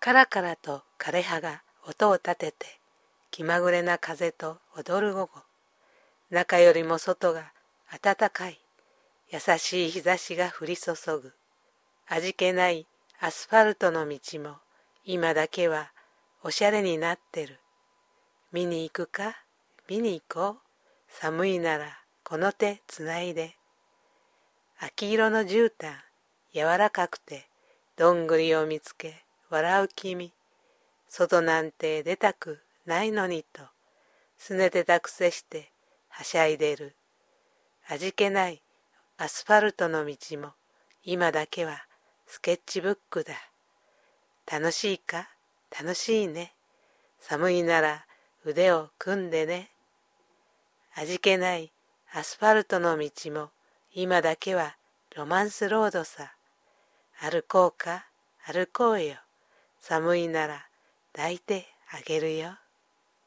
カラカラと枯葉が音を立てて、気まぐれな風と踊る午後。中よりも外が暖かい。優しい日差しが降り注ぐ。味気ないアスファルトの道も、今だけはおしゃれになってる。見に行くか？見に行こう。寒いならこの手つないで。秋色の絨毯、柔らかくて、どんぐりを見つけ、笑う君。外なんて出たくないのにと、すねてたくせしてはしゃいでる。味気ないアスファルトの道も、今だけはスケッチブックだ。楽しいか？楽しいね。寒いなら腕を組んでね。味気ないアスファルトの道も、今だけはロマンスロードさ。歩こうか？歩こうよ。寒いなら抱いてあげるよ。